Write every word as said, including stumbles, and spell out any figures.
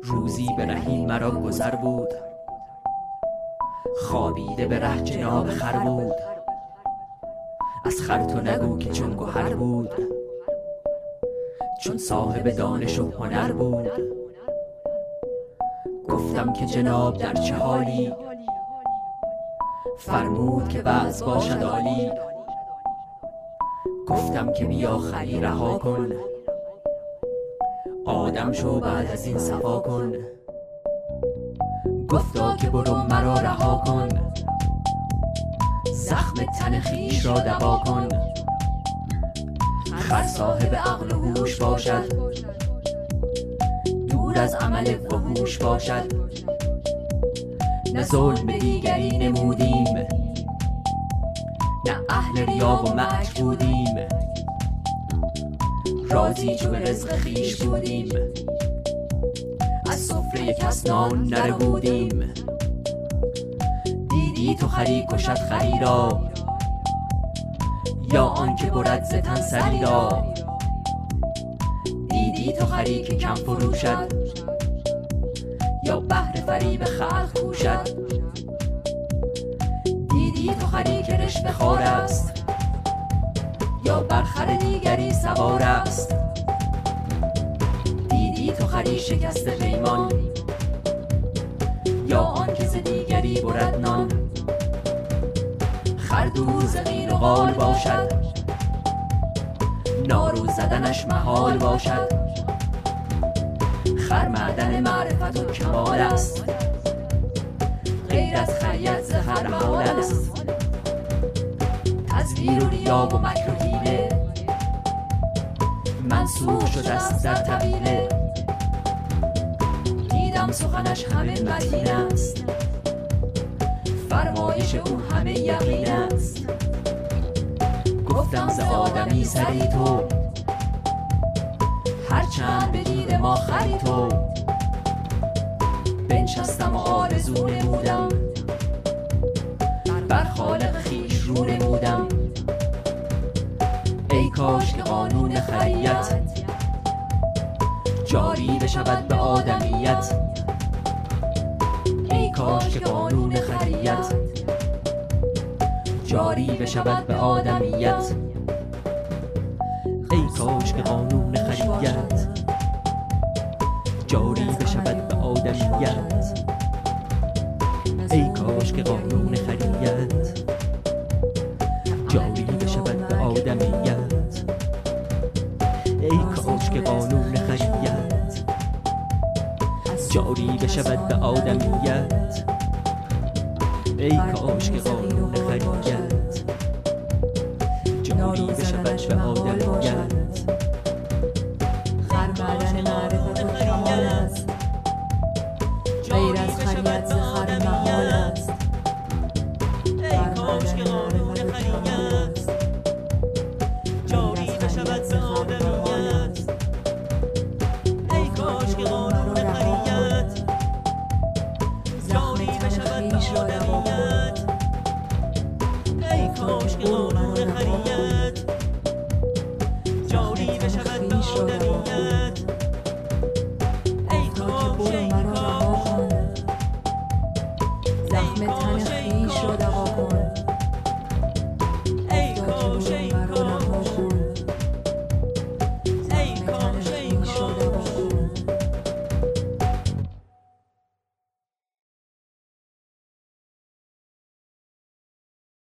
روزی به رهی مرا گذر بود، خوابیده به ره جناب خر بود. از خر تو نگو که چون گهر بود، چون صاحب دانش و هنر بود. گفتم که جناب در چه حالی، فرمود که وعظ باشد عالی. گفتم که بیا خری رها کن، آدم شو بعد از این صفا کن. گفتا که برو مرا رها کن، زخم تن خویش را دوا کن. خر صاحب عقل و هوش باشد، دور از عمل فحوش باشد. نه ظلم دیگری نمودیم، نه اهل ریا و مکر بودیم. راضی چو به رزق خویش بودیم، از سفره کس نان نربودیم. دیدی تو خری کشد خری را، یا آن که برد ز تن سری را. دیدی تو خری که کم فروشد، یا بهر فریب خلق کوشد. دیدی تو خری که رشوه خوار است، یا بر خر دیگری سوار است. دیدی تو خری شکسته پیمان، یا آن که ز دیگری برد نان. خر دور ز قیل و قال باشد، نارو زدنش محال باشد. خر معدن معرفت و کمال است، غیر از خریت ز خر محال است. تزویر و ریا و مکر و حیله، منسوخ شده است در طویله. دیدم سخنش همه متین است، فرمایش او همه یقین است. گفتم ز آدمی سری تو، هرچند به دید ما خری تو. بنشستم و آرزو نمودم، بر خالق خویش رو نمودم. ای کاش که قانون خریت، جاری بشود به آدمیت. ای کاش که قانون خریت، جاری بشود به آدمیت. ای کاش که قانون خریت، جاری بشود به آدمیت. ای کاش که قانون خریت، جاری بشود به آدمیت. ای کاش که قانون خریت، جاری بشود به آدمیت. ای کاش که قانون خریت،